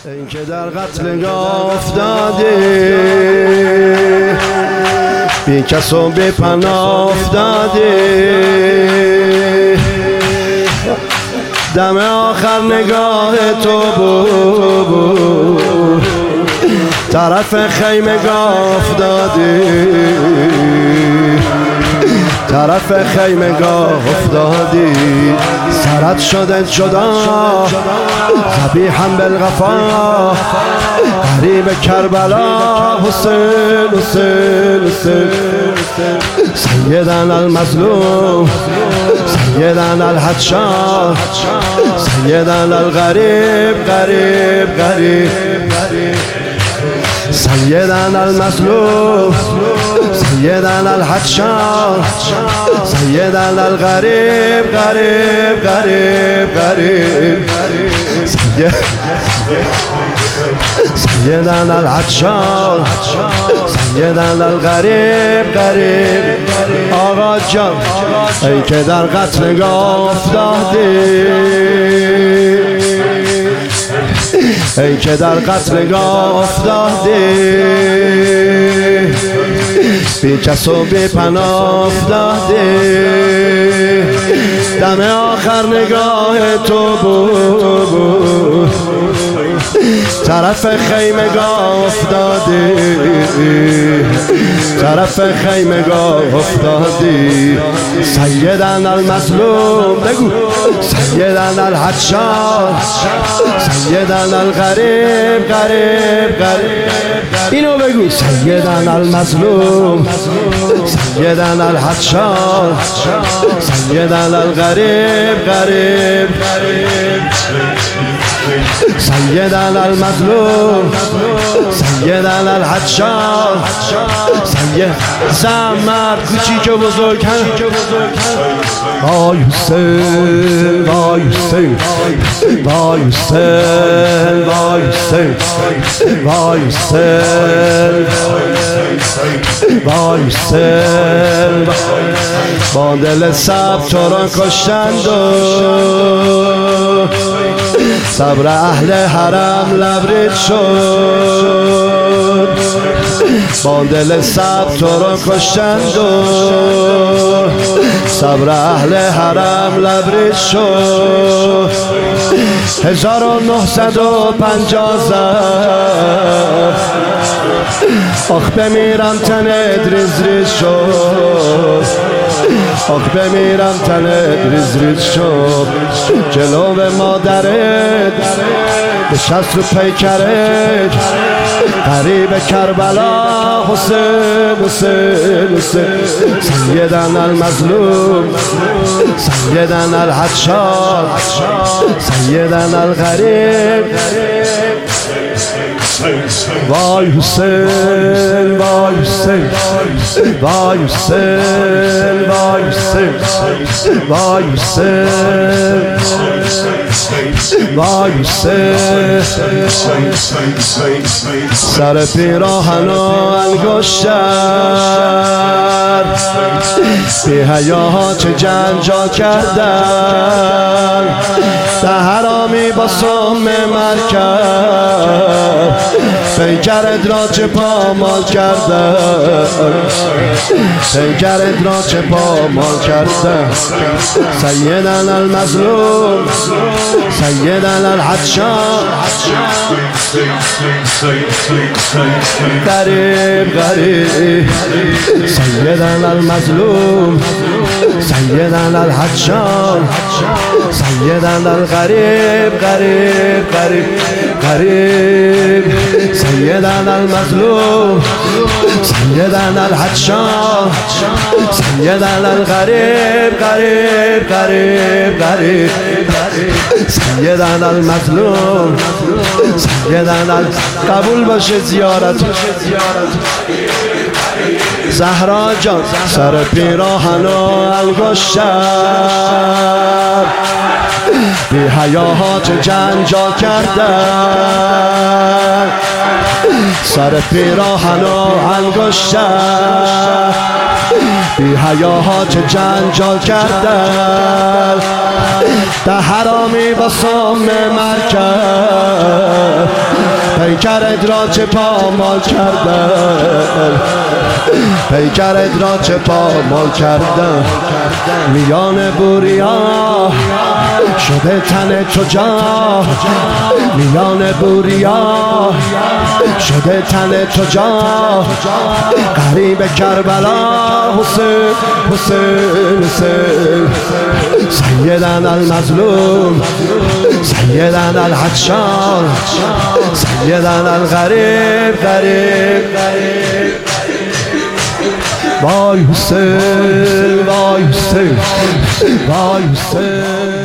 این که در قتل افتادی بی کس و بی پناه افتادی دم آخر نگاه تو بود طرف خیمگاه افتادی طرف خیمگاه افتادی سرت شده جدا ذبیحا بالغفا غریب کربلا حسین حسین حسین سیدنا المظلوم سیدنا الحجاج سیدنا الغریب غریب غریب سيدنا المظلوم سيدنا الحجاج سيدنا الغريب غريب غريب غريب سيدنا الحجاج سيدنا الغريب غريب آقا جان ای که در قتلگاه افتادی ای که در قتلگاه افتادی بی کس و بی پناه افتادی دم آخر نگاه تو بود طرف خیمگاه افتادی طرف خیمگاه افتادی سیدنا المظلوم بگو سیدنا الحجاج سیدنا الغریب غریب غریب اینو بگو سیدنا المظلوم سیدنا الحجاج سیدنا الغریب غریب سيدنا المظلوم سيدنا الحجاج زمر کوچیک و بزرگ وای حسین وای حسین وای حسین وای حسین وای حسین وای حسین با دل سب تو را کشتند صبر اهل حرم لبریز شد با دل سب تو را کشتند صبر اهل حرم لبریز شد 1950 زد آخ بمیرم تنت ریز ریز شد آخ بمیرم تنت ریز ریز شد جلو به مادرت نشست رو پیکرت غریب کربلا حسین حسین حسین سیدنا المظلوم سیدنا الحجاج سیدنا الغریب وای حسین وای حسین وای حسین وای حسین وای حسین وای حسین سر پیراهن و انگشتر بی حیاها چه جنجال کردن ده حرامی با سم مرکب پیکرت را چه پامال کردن پیکرت را چه پامال کردن سیدنا المظلوم سیدنا الحجاج غریب غریب سیدنا المظلوم سیدنا الحجاج سیدنا الغریب غریب غریب غریب سيدنا المظلوم سيدنا الحجاج سيدنا الغريب غريب غريب غريب سيدنا المظلوم سيدنا قبول باشه زیارت زهرا جان سر پیراهن و انگشتر بی حیاها چه جنجال کردن سر پیراهن و انگشتر بی حیاها چه جنجال کردن ده حرامی با سم مرکب پیکرت را چه پامال کردم، پیکرت را چه پامال کردم، میان بوریا شده تن تو جا، میان بوریا شده تن تو جا، غریب کربلا حسین حسین حسین، سیدنا المظلوم سیدنا العطشان سیدنا الغریب غریب وای حسین وای حسین وای حسین.